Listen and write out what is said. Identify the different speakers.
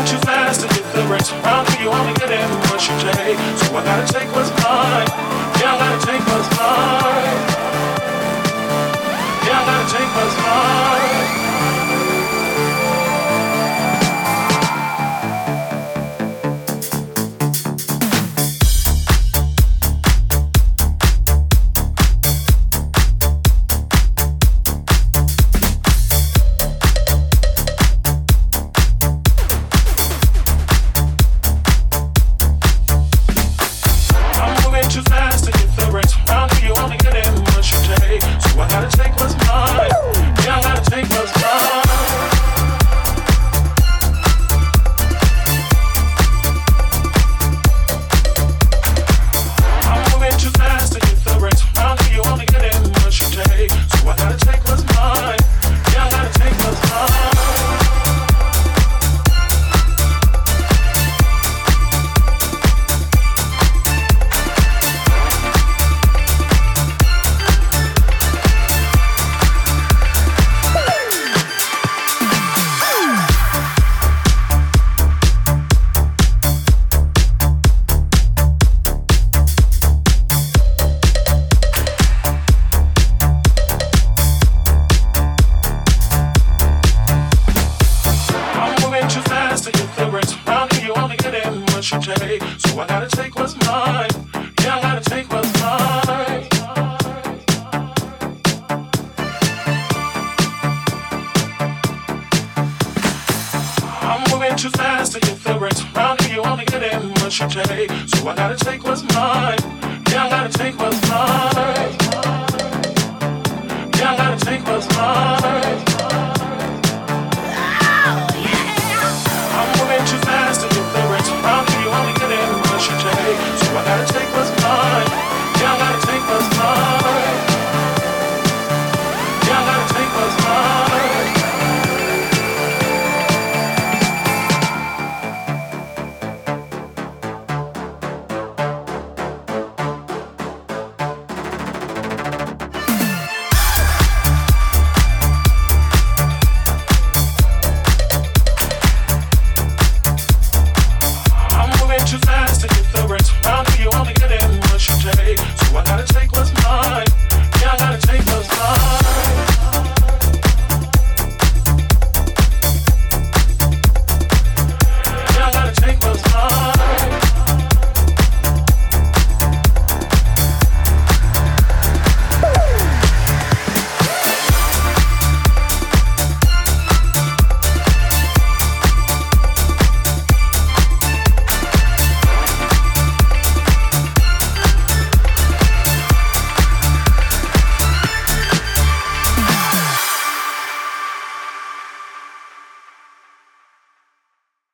Speaker 1: too fast to hit the brakes. Around here you only get in what you take. So I gotta take what's mine. Yeah, I gotta take what's mine. Yeah, I gotta take what's mine. So I gotta take what's mine. Yeah, I gotta take what's mine. I'm moving too fast to hit the brakes. Around here you only get in what you take. So I gotta take what's mine. Yeah, I gotta take what's mine. Yeah, I gotta take what's mine.